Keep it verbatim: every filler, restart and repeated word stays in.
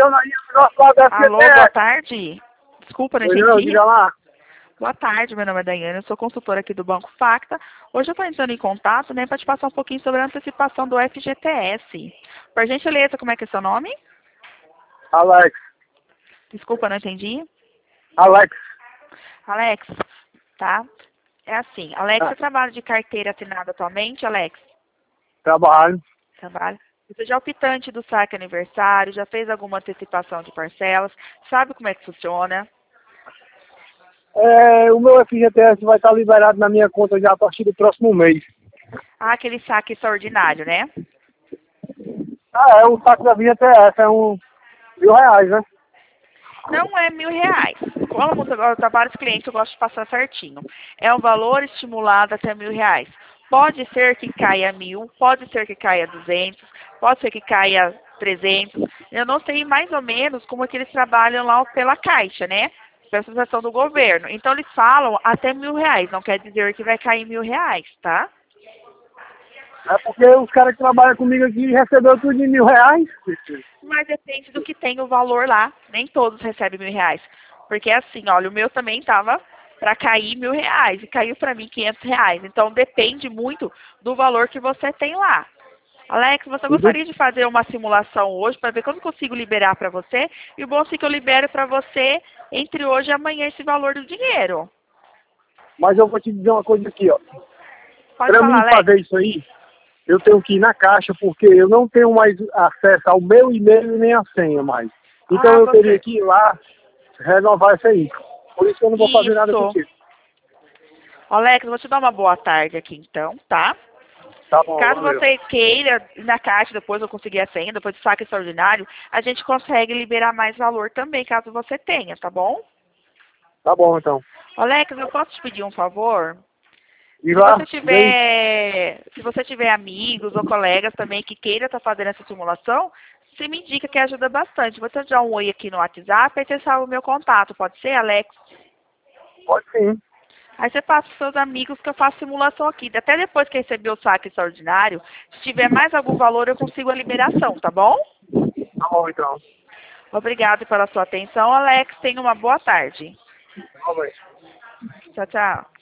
olhando aí o negócio lá da Alô, boa tarde. Desculpa, não Oi, não, entendi. diga lá. Boa tarde, meu nome é Daiane, eu sou consultora aqui do Banco Facta. Hoje eu estou entrando em contato, né, para te passar um pouquinho sobre a antecipação do F G T S. Por gentileza, como é que é seu nome? Alex. Desculpa, não entendi. Alex. Alex, tá? É assim, Alex, Ah, você trabalha de carteira assinada atualmente, Alex? trabalho. Trabalha. Você já é optante do saque aniversário, já fez alguma antecipação de parcelas, sabe como é que funciona? É, o meu F G T S vai estar liberado na minha conta já a partir do próximo mês. Ah, aquele saque extraordinário, né? Ah, é o saco da F G T S, é um mil reais, né? Não é mil reais. Como eu tenho vários clientes, eu gosto de passar certinho. É um valor estimulado até mil reais. Pode ser que caia mil, pode ser que caia duzentos, pode ser que caia trezentos. Eu não sei mais ou menos como é que eles trabalham lá pela Caixa, né? Pela associação do governo. Então eles falam até mil reais. Não quer dizer que vai cair mil reais, tá? É porque os caras que trabalham comigo aqui receberam tudo de mil reais. Mas depende do que tem o valor lá. Nem todos recebem mil reais. Porque assim, olha, o meu também estava para cair mil reais e caiu para mim quinhentos reais. Então depende muito do valor que você tem lá. Alex, você E do- gostaria de fazer uma simulação hoje para ver quando consigo liberar para você? E o bom é que eu libero para você entre hoje e amanhã esse valor do dinheiro. Mas eu vou te dizer uma coisa aqui, ó. Pode Para falar, mim Alex. fazer isso aí, eu tenho que ir na caixa, porque eu não tenho mais acesso ao meu e-mail nem a senha mais. Então Ah, eu teria você. que ir lá renovar isso aí. Por isso que eu não vou fazer nada Isso. contigo. Alex, eu vou te dar uma boa tarde aqui então, tá? Tá bom, Caso valeu. você queira ir na caixa, depois eu conseguir a senha, depois do saque extraordinário, a gente consegue liberar mais valor também, caso você tenha, tá bom? Tá bom, então. Alex, eu posso te pedir um favor? E Se lá, você vem. tiver, se você tiver amigos ou colegas também que queira estar fazendo essa simulação, você me indica que ajuda bastante. Vou te dar um oi aqui no WhatsApp e você sabe o meu contato, pode ser, Alex? Pode sim. Aí você passa para seus amigos que eu faço simulação aqui. Até depois que receber o saque extraordinário, se tiver mais algum valor, eu consigo a liberação, tá bom? Tá bom, então. Obrigado pela sua atenção, Alex. Tenha uma boa tarde. Tá bem. Tchau, tchau.